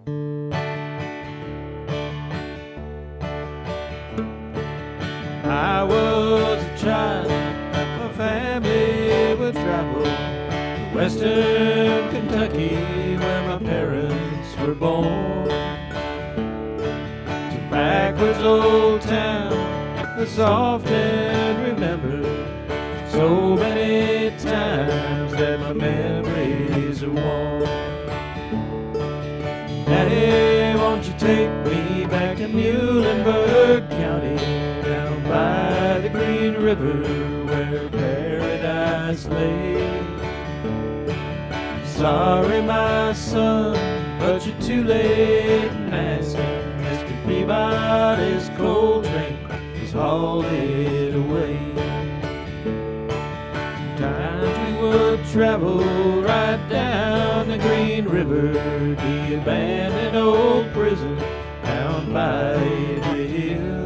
I was a child, my family would travel to western Kentucky where my parents were born. To backwards old town that's often remembered so many times that my memories are worn. Daddy, won't you take me back to Muhlenberg County, down by the Green River where paradise lay? I'm sorry, my son, but you're too late in asking. Mr. Peabody's coal train has hauled it away. Sometimes we would travel right down the Green River, the abandoned old prison down by the hill.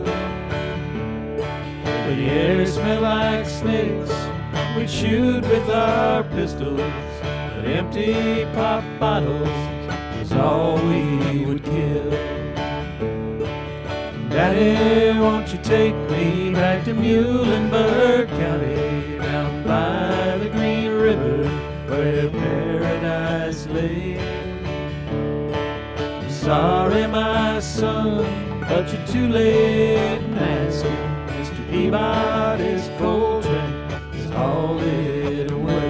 But the air smelled like snakes, we'd shoot with our pistols, but empty pop bottles was all we would kill. Daddy, won't you take me back to Muhlenberg County, down by the Green River where paradise lay? I'm sorry, my son, but you're too late in asking. Mr. Peabody's coal train has hauled it away.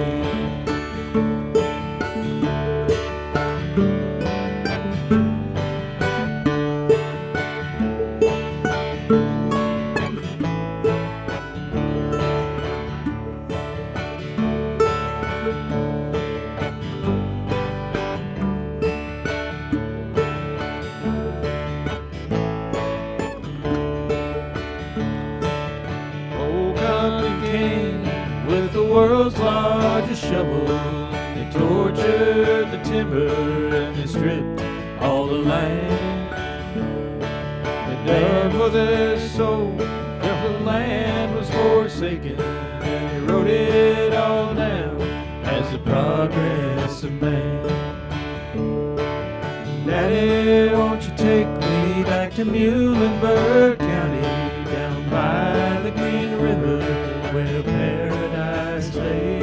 With the world's largest shovel, they tortured the timber and they stripped all the land. They dug for their soul till the land was forsaken, and they wrote it all down as the progress of man. Daddy, won't you take me back to Muhlenberg County, down by the Green River where paradise lay?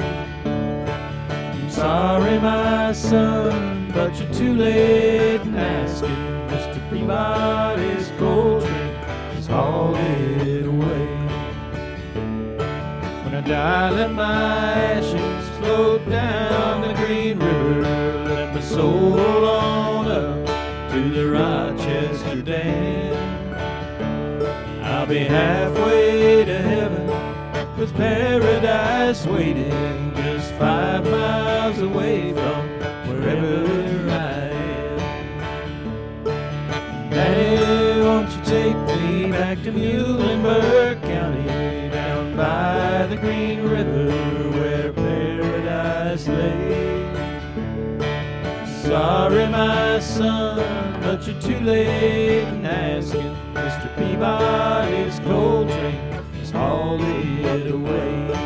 I'm sorry, my son, but you're too late in asking. Mr. Peabody's coal train has hauled it away. When I die, let my ashes float down the Green River. Let my soul roll on up to the Rochester Dam. I'll be halfway to heaven with paradise waiting just 5 miles away from wherever I am. Daddy, won't you take me back to Muhlenberg County, down by the Green River where paradise lay? Sorry, my son, but you're too late in asking. Mr. Peabody's coal train has hauled it away.